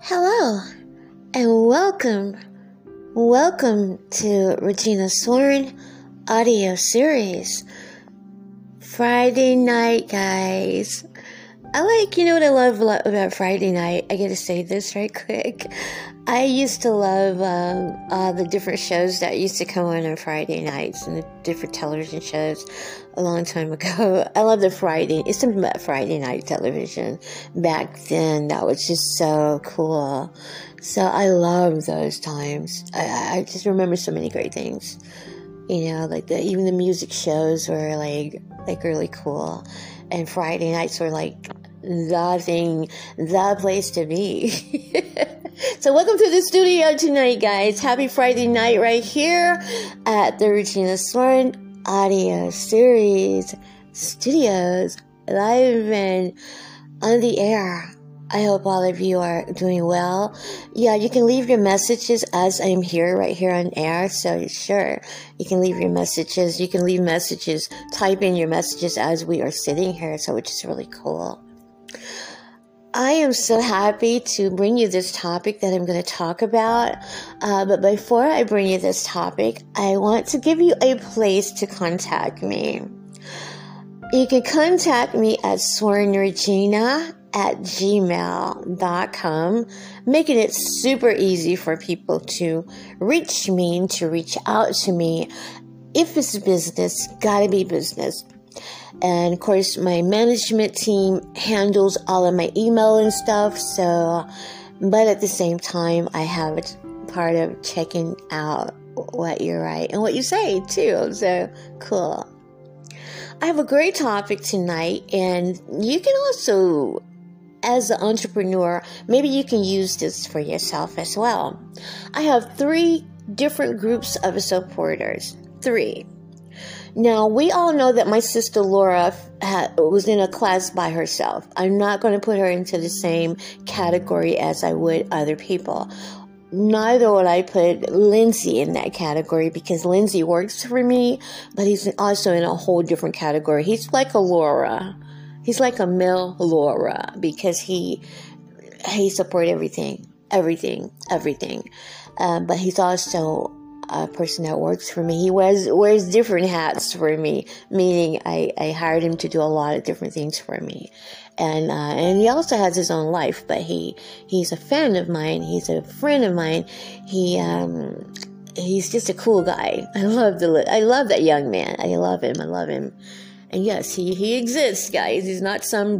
Hello, and welcome to Regina Sworn audio series. Friday night, guys. You know what I love a lot about Friday night? I get to say this right quick. I used to love all the different shows that used to come on Friday nights and the different television shows a long time ago. I love it's something about Friday night television. Back then, that was just so cool. So I love those times. I just remember so many great things. You know, even the music shows were like really cool. And Friday nights were the place to be. So welcome to the studio tonight, guys. Happy Friday night right here at the Regina Sworn audio series studios, live and on the air. I hope all of you are doing well. Yeah, you can leave your messages as I'm here, right here on air. So sure, you can leave your messages. You can leave messages, type in your messages as we are sitting here. So which is really cool. I am so happy to bring you this topic that I'm going to talk about. But before I bring you this topic, I want to give you a place to contact me. You can contact me at swornregina@gmail.com, making it super easy for people to reach me, to reach out to me. If it's business, gotta be business. And of course, my management team handles all of my email and stuff. But at the same time, I have a part of checking out what you write and what you say too. So cool. I have a great topic tonight, and you can also, as an entrepreneur, maybe you can use this for yourself as well. I have 3 different groups of supporters. 3. Now, we all know that my sister Laura was in a class by herself. I'm not going to put her into the same category as I would other people. Neither would I put Lindsay in that category, because Lindsay works for me, but he's also in a whole different category. He's like a Laura. He's like a male Laura, because he supports everything. But he's also a person that works for me. He wears different hats for me, meaning I hired him to do a lot of different things for me. And he also has his own life, but he's a fan of mine. He's a friend of mine. He's just a cool guy. I love that young man. I love him. And yes, he exists, guys. He's not some,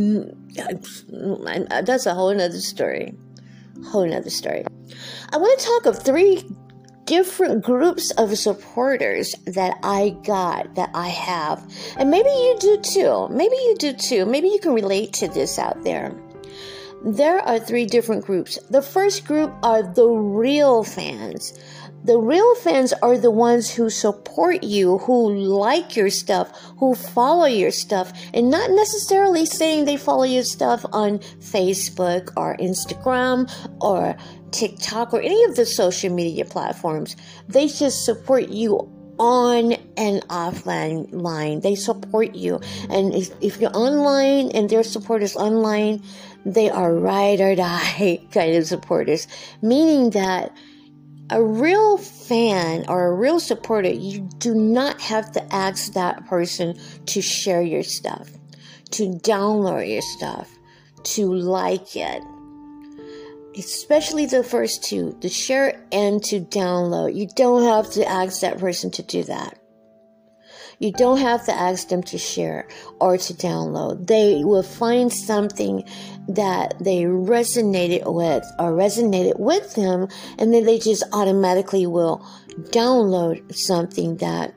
that's a whole nother story. I want to talk of 3 different groups of supporters that I have. And maybe you do too. Maybe you can relate to this out there. There are 3 different groups. The first group are the real fans. The real fans are the ones who support you, who like your stuff, who follow your stuff, and not necessarily saying they follow your stuff on Facebook or Instagram or TikTok or any of the social media platforms. They just support you on and offline. They support you. And if you're online and their supporters online, they are ride or die kind of supporters, meaning that a real fan or a real supporter, you do not have to ask that person to share your stuff, to download your stuff, to like it. Especially the first 2, to share and to download. You don't have to ask that person to do that. You don't have to ask them to share or to download. They will find something that they resonated with them, and then they just automatically will download something that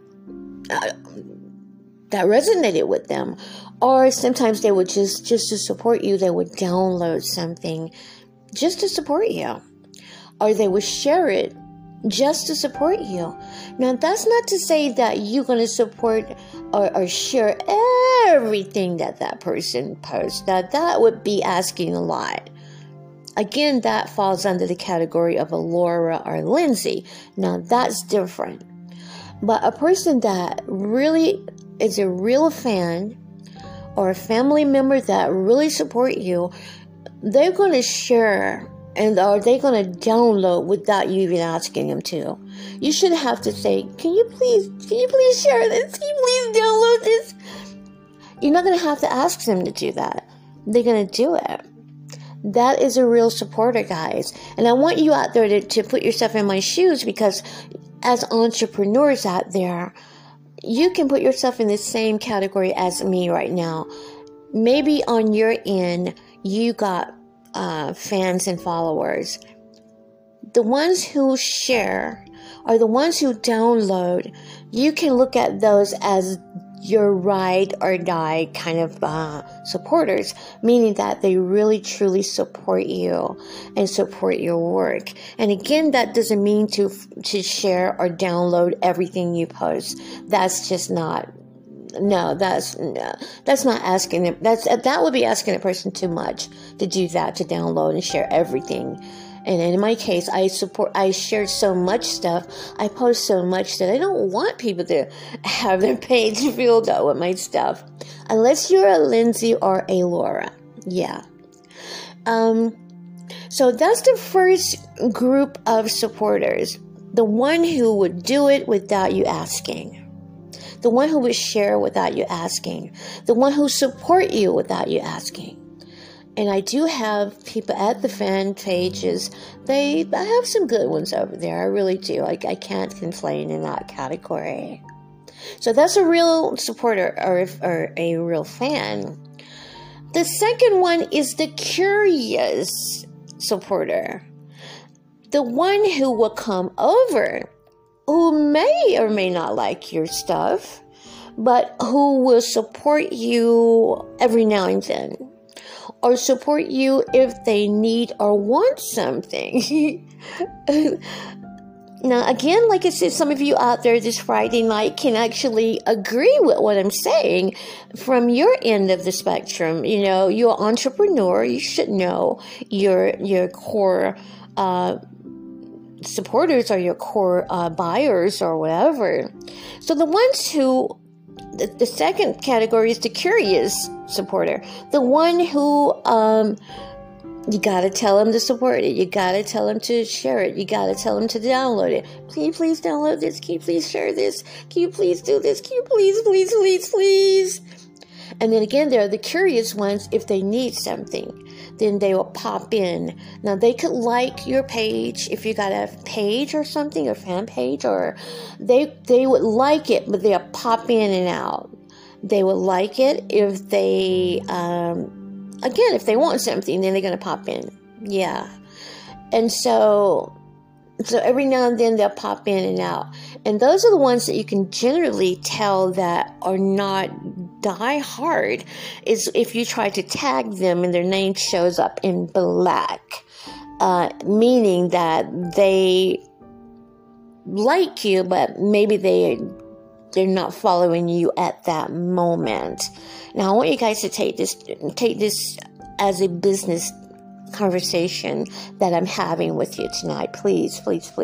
resonated with them. Or sometimes they would just to support you, they would download something just to support you. Or they would share it just to support you. Now, that's not to say that you're going to support or share everything that person posts. Now, that would be asking a lot. Again, that falls under the category of a Laura or Lindsay. Now, that's different. But a person that really is a real fan or a family member that really support you, they're going to share And are they going to download without you even asking them to? You shouldn't have to say, can you please share this? Can you please download this? You're not going to have to ask them to do that. They're going to do it. That is a real supporter, guys. And I want you out there to put yourself in my shoes, because as entrepreneurs out there, you can put yourself in the same category as me right now. Maybe on your end, you got fans and followers. The ones who share or the ones who download, you can look at those as your ride or die kind of supporters, meaning that they really truly support you and support your work. And again, that doesn't mean to share or download everything you post. That's just not. No, that's not asking them. That would be asking a person too much to do that, to download and share everything. And in my case, I share so much stuff. I post so much that I don't want people to have their page filled out with my stuff, unless you're a Lindsay or a Laura. Yeah. So that's the first group of supporters. The one who would do it without you asking. The one who would share without you asking. The one who support you without you asking. And I do have people at the fan pages. I have some good ones over there. I really do. I can't complain in that category. So that's a real supporter or a real fan. The second one is the curious supporter. The one who will come over, who may or may not like your stuff, but who will support you every now and then, or support you if they need or want something. Now, again, like I said, some of you out there this Friday night can actually agree with what I'm saying from your end of the spectrum. You know, you're an entrepreneur. You should know your core supporters or your core buyers or whatever. So the ones who, the second category is the curious supporter. The one who, you got to tell them to support it. You got to tell them to share it. You got to tell them to download it. Can you please download this? Can you please share this? Can you please do this? Can you please? And then again, there are the curious ones. If they need something, then they will pop in. Now, they could like your page if you got a page or something, a fan page, or they would like it, but they'll pop in and out. They would like it if they, again, if they want something, then they're going to pop in. Yeah. And so every now and then they'll pop in and out. And those are the ones that you can generally tell that are not die hard, is if you try to tag them and their name shows up in black, meaning that they like you, but maybe they're not following you at that moment. Now, I want you guys to take this as a business conversation that I'm having with you tonight. Please,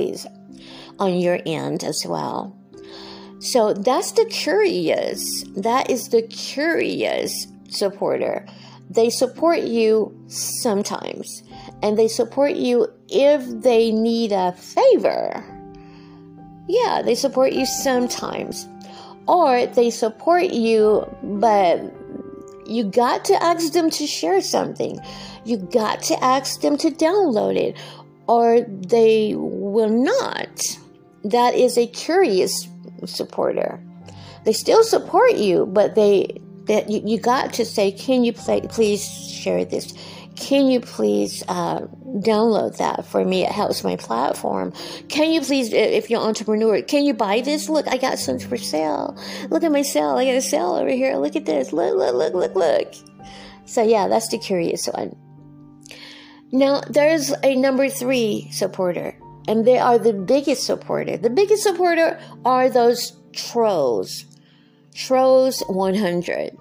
on your end as well. So that's the curious. That is the curious supporter. They support you sometimes, and they support you if they need a favor. Yeah, they support you sometimes. Or they support you, but you got to ask them to share something. You got to ask them to download it, or they will not. That is a curious supporter. They still support you, but you got to say, can you please share this? Can you please download that for me? It helps my platform. Can you please, if you're an entrepreneur, can you buy this? Look, I got some for sale. Look at my sale. I got a sale over here. Look at this. Look. So yeah, that's the curious one. Now, there's a number 3 supporter, and they are the biggest supporter. The biggest supporter are those trolls. Trolls 100.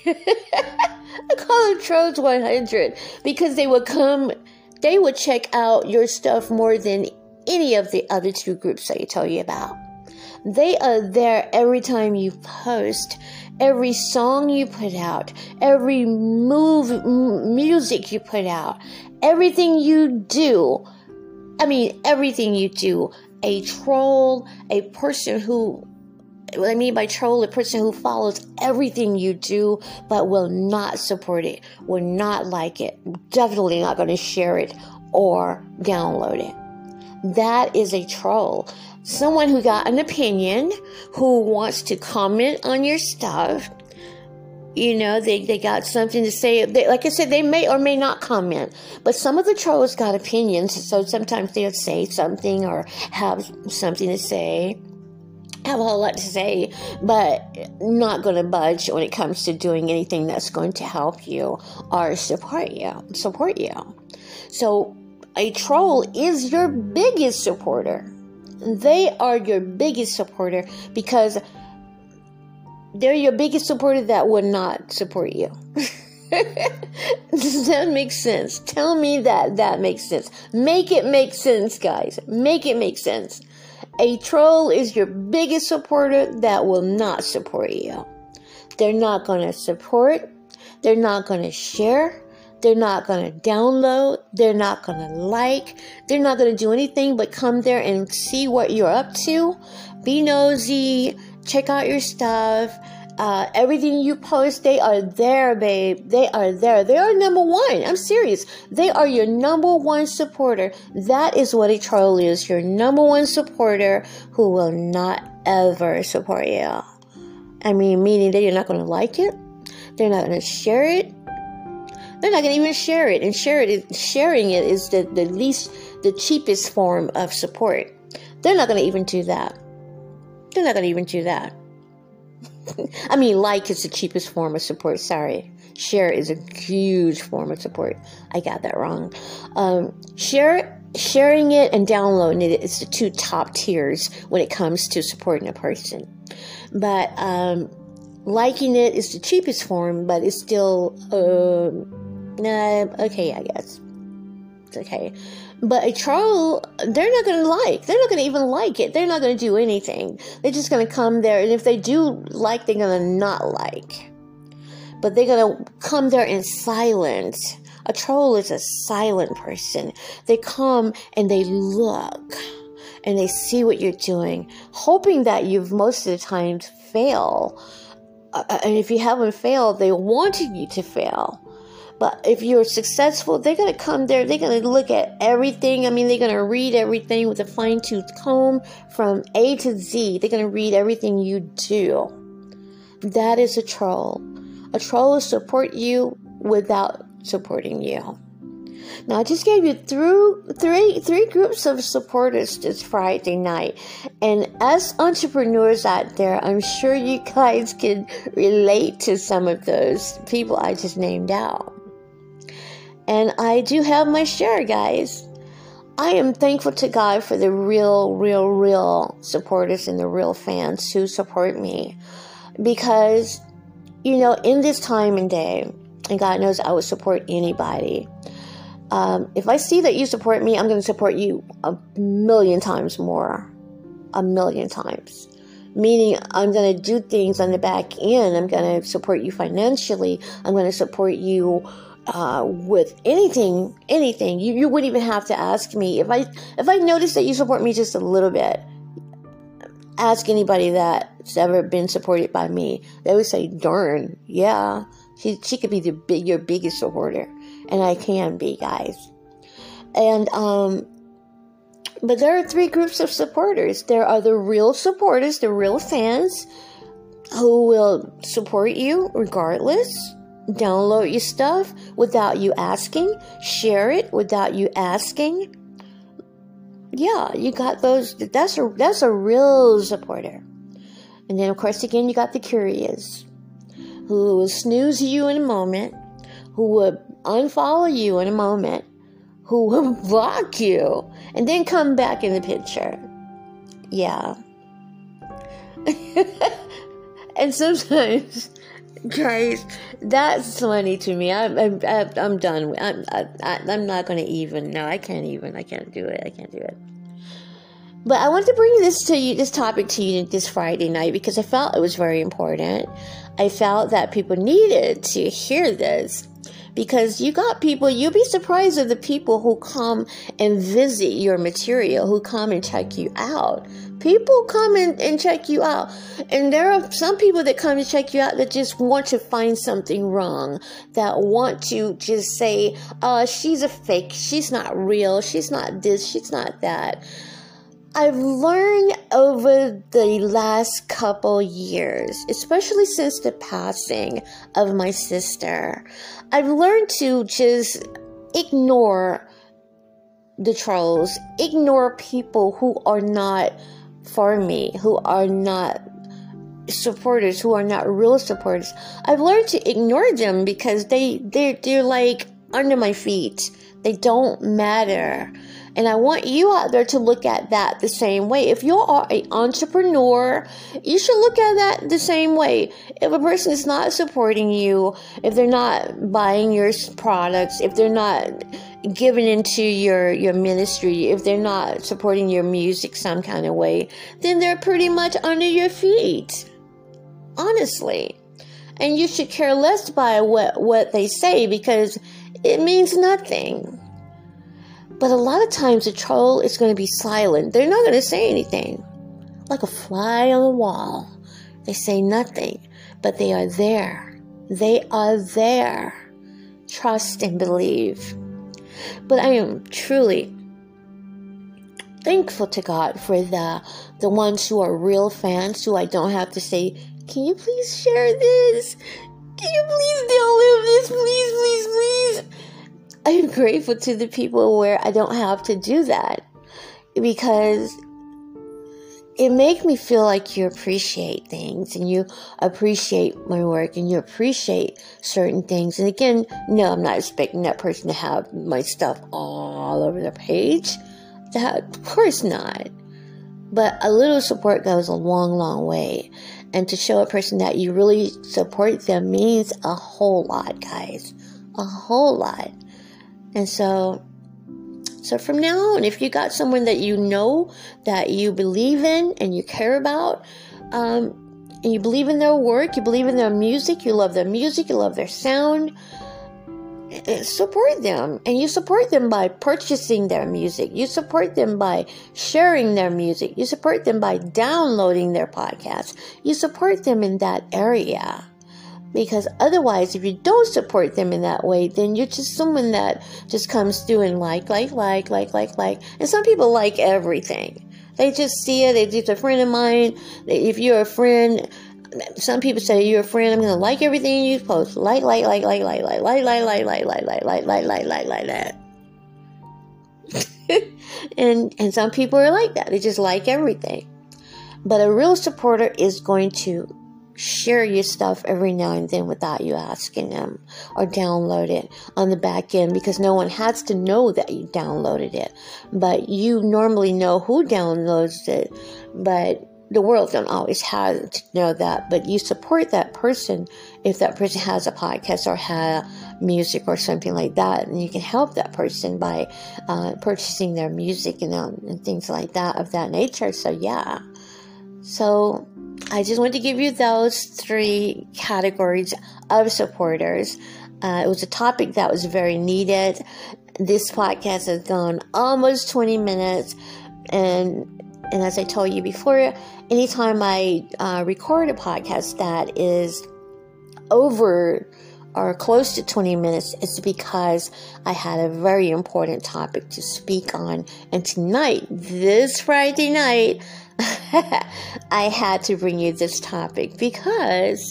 I call them Trolls 100 because they would check out your stuff more than any of the other 2 groups that I tell you about. They are there every time you post, every song you put out, every music you put out, everything you do, everything you do, a troll, a person who, what I mean by troll, a person who follows everything you do, but will not support it, will not like it, definitely not going to share it or download it. That is a troll. Someone who got an opinion, who wants to comment on your stuff. They got something to say. Like I said, they may or may not comment. But some of the trolls got opinions, so sometimes they'll say something or have something to say. Have a whole lot to say, but not going to budge when it comes to doing anything that's going to help you or support you. So a troll is your biggest supporter. They are your biggest supporter because they're your biggest supporter that would not support you. Does that make sense? Tell me that makes sense. Make it make sense, guys. Make it make sense. A troll is your biggest supporter that will not support you. They're not going to support. They're not going to share. They're not going to download. They're not going to like. They're not going to do anything but come there and see what you're up to. Be nosy. Check out your stuff. Everything you post, they are there, babe. They are there. They are number one. I'm serious. They are your number one supporter. That is what a troll is. Your number one supporter who will not ever support you. Meaning that you're not going to like it. They're not going to share it. They're not going to even share it. And sharing it is the cheapest form of support. They're not going to even do that. They're not going to even do that. Like is the cheapest form of support. Sorry. Share is a huge form of support. I got that wrong. Sharing it and downloading it is the two top tiers when it comes to supporting a person. But liking it is the cheapest form, but it's still okay, I guess. It's okay. But a troll, they're not going to like. They're not going to even like it. They're not going to do anything. They're just going to come there. And if they do like, they're going to not like. But they're going to come there in silence. A troll is a silent person. They come and they look. And they see what you're doing. Hoping that you've most of the time fail. And if you haven't failed, they wanted you to fail. But if you're successful, they're going to come there. They're going to look at everything. They're going to read everything with a fine-tooth comb from A to Z. They're going to read everything you do. That is a troll. A troll will support you without supporting you. Now, I just gave you three groups of supporters this Friday night. And as entrepreneurs out there, I'm sure you guys can relate to some of those people I just named out. And I do have my share, guys. I am thankful to God for the real supporters and the real fans who support me. Because, in this time and day, and God knows I would support anybody. If I see that you support me, I'm going to support you a million times more. A million times. Meaning I'm going to do things on the back end. I'm going to support you financially. I'm going to support you with anything. You wouldn't even have to ask me. If I notice that you support me just a little bit, ask anybody that's ever been supported by me. They would say, darn, yeah, she could be your biggest supporter. And I can be, guys. And, but there are three groups of supporters. There are the real supporters, the real fans, who will support you regardless. Download your stuff without you asking. Share it without you asking. Yeah, you got those. That's a real supporter. And then, of course, again, you got the curious, who will snooze you in a moment, who will unfollow you in a moment, who will block you, and then come back in the picture. Yeah. And sometimes, guys, that's funny to me. I'm done. I'm not going to even. No, I can't do it. But I wanted to bring this topic to you this Friday night because I felt it was very important. I felt that people needed to hear this because you got people, you'll be surprised of the people who come and visit your material, who come and check you out. People come and check you out. And there are some people that come to check you out that just want to find something wrong, that want to just say, she's a fake, she's not real, she's not this, she's not that. I've learned over the last couple years, especially since the passing of my sister, I've learned to just ignore the trolls, ignore people who are not for me, who are not supporters, who are not real supporters. I've learned to ignore them because they're like under my feet. They don't matter. And I want you out there to look at that the same way. If you are an entrepreneur, you should look at that the same way. If a person is not supporting you, if they're not buying your products, if they're not giving into your ministry, if they're not supporting your music some kind of way, then they're pretty much under your feet. Honestly. And you should care less by what they say because it means nothing. But a lot of times a troll is going to be silent. They're not going to say anything. Like a fly on the wall. They say nothing. But they are there. They are there. Trust and believe. But I am truly thankful to God for the ones who are real fans, who I don't have to say, can you please share this? Can you please download this? Please, please, please. I am grateful to the people where I don't have to do that because it makes me feel like you appreciate things and you appreciate my work and you appreciate certain things. And again, no, I'm not expecting that person to have my stuff all over their page. Of course not. But a little support goes a long, long way. And to show a person that you really support them means a whole lot, guys. A whole lot. And so from now on, if you got someone that you know, that you believe in and you care about, and you believe in their work, you believe in their music, you love their sound, support them. And you support them by purchasing their music. You support them by sharing their music. You support them by downloading their podcasts. You support them in that area. Because otherwise, if you don't support them in that way, then you're just someone that just comes through and like. And some people like everything. They just see it. They're just a friend of mine. If you're a friend, some people say you're a friend, I'm going to like everything you post. Like that. And some people are like that. They just like everything. But a real supporter is going to share your stuff every now and then without you asking them, or download it on the back end, because no one has to know that you downloaded it, but you normally know who downloads it. But the world don't always have to know that, but you support that person if that person has a podcast or has music or something like that, and you can help that person by purchasing their music and things like that of that nature. So yeah, so I just want to give you those 3 categories of supporters. It was a topic that was very needed. This podcast has gone almost 20 minutes. And as I told you before, anytime I record a podcast that is over or close to 20 minutes, it's because I had a very important topic to speak on. And tonight, this Friday night, I had to bring you this topic because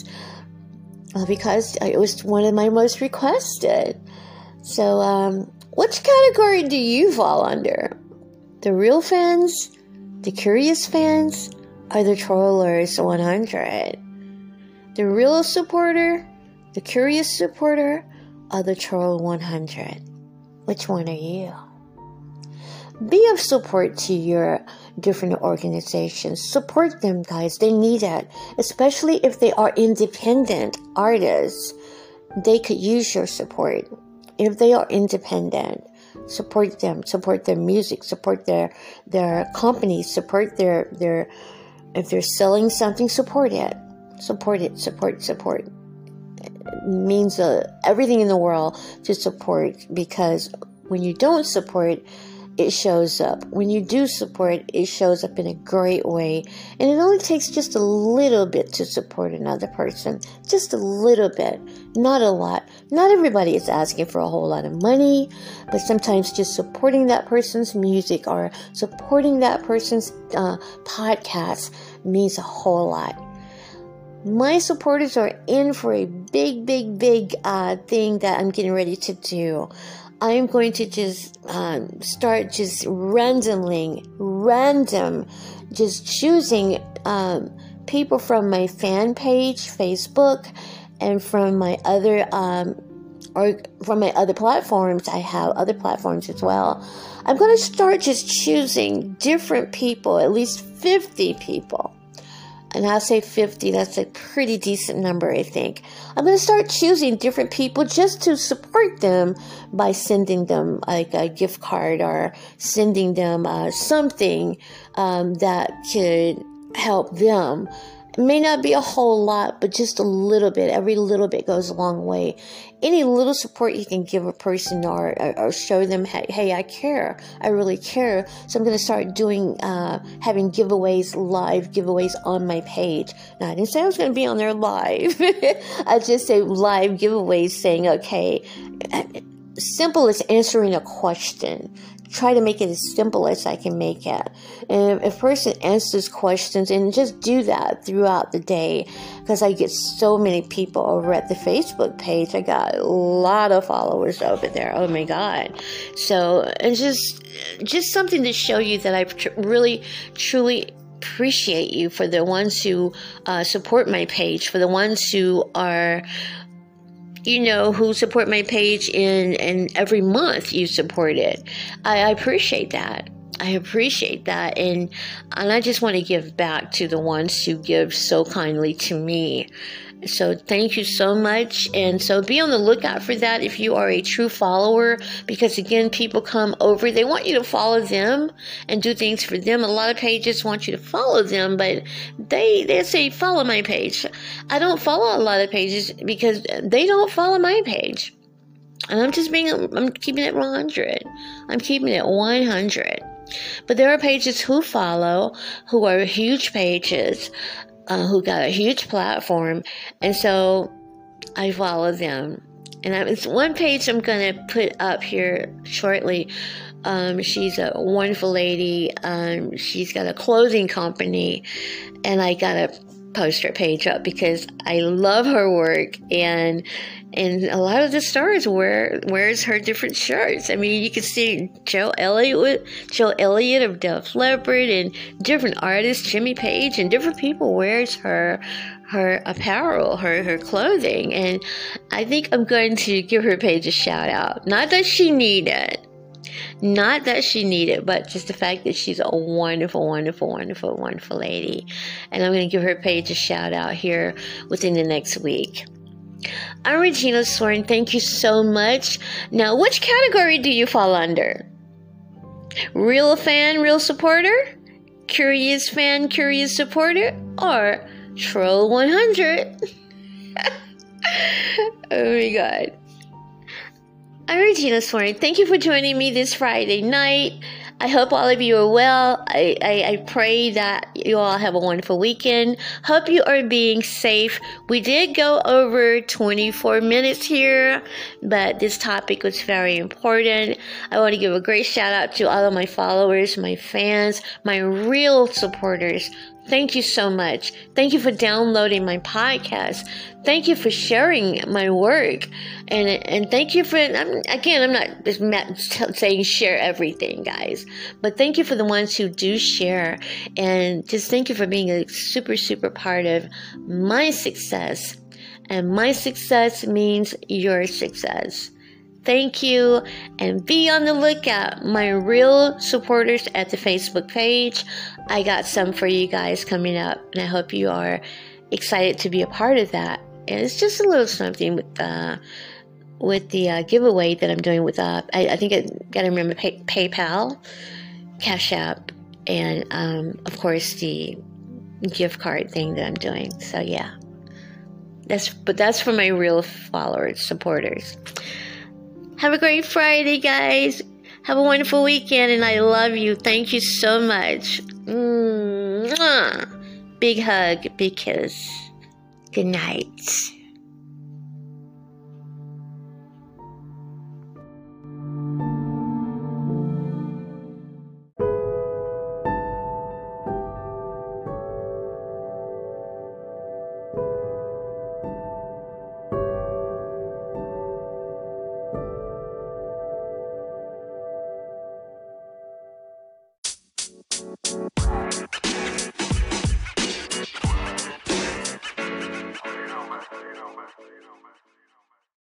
it was one of my most requested. So, which category do you fall under? The real fans, the curious fans, or the trollers 100? The real supporter, the curious supporter, or the troll 100? Which one are you? Be of support to your different organizations. Support them, guys. They need it. Especially if they are independent artists. They could use your support. If they are independent. Support them. Support their music. Support their companies. Support their if they're selling something, support it. Support it. Support. It means everything in the world to support, because when you don't support, it shows up. When you do support, it shows up in a great way. And it only takes just a little bit to support another person. Just a little bit. Not a lot. Not everybody is asking for a whole lot of money, but sometimes just supporting that person's music or supporting that person's podcast means a whole lot. My supporters are in for a big thing that I'm getting ready to do. I'm going to just start just just choosing people from my fan page, Facebook, and from my other platforms. I have other platforms as well. I'm going to start just choosing different people, at least 50 people. And I'll say 50, that's a pretty decent number, I think. I'm going to start choosing different people just to support them by sending them like a gift card or sending them something that could help them. It may not be a whole lot, but just a little bit. Every little bit goes a long way. Any little support you can give a person or show them, hey, I care. I really care. So I'm going to start doing, having live giveaways on my page. Now, I didn't say I was going to be on there live. I just say live giveaways saying, okay, simple as answering a question. Try to make it as simple as I can make it. And if a person answers questions, and just do that throughout the day, because I get so many people over at the Facebook page. I got a lot of followers over there. Oh my God. So it's just something to show you that I really, truly appreciate you, for the ones who support my page, for the ones who are, who support my page and every month you support it. I appreciate that. And I just want to give back to the ones who give so kindly to me. So thank you so much. And so be on the lookout for that if you are a true follower, because again, people come over, they want you to follow them and do things for them. A lot of pages want you to follow them, but they say, follow my page. I don't follow a lot of pages because they don't follow my page. And I'm keeping it 100. I'm keeping it 100. But there are pages who follow, who are huge pages, who got a huge platform, and so I follow them. And it's one page I'm going to put up here shortly. She's a wonderful lady. She's got a clothing company, and I got to post her page up because I love her work, and a lot of the stars wears her different shirts. I mean, you can see Joe Elliott of Def Leppard, and different artists, Jimmy Page, and different people wears her apparel, her clothing. And I think I'm going to give her page a shout out. Not that she need it, but just the fact that she's a wonderful, wonderful, wonderful, wonderful lady. And I'm going to give her page a shout out here within the next week. I'm Regina Soren. Thank you so much. Now, which category do you fall under? Real fan, real supporter? Curious fan, curious supporter? Or Troll 100? Oh my God. I'm Regina Soren. Thank you for joining me this Friday night. I hope all of you are well. I pray that you all have a wonderful weekend. Hope you are being safe. We did go over 24 minutes here, but this topic was very important. I want to give a great shout out to all of my followers, my fans, my real supporters. Thank you so much. Thank you for downloading my podcast. Thank you for sharing my work. And thank you for, I'm not just saying share everything, guys, but thank you for the ones who do share. And just thank you for being a super, super part of my success. And my success means your success. Thank you, and be on the lookout, my real supporters at the Facebook page. I got some for you guys coming up, and I hope you are excited to be a part of that. And it's just a little something with with the giveaway that I'm doing with I think I gotta remember PayPal, Cash App, and of course the gift card thing that I'm doing. So yeah, that's for my real followers, supporters. Have a great Friday, guys. Have a wonderful weekend, and I love you. Thank you so much. Mwah. Big hug, big kiss. Good night.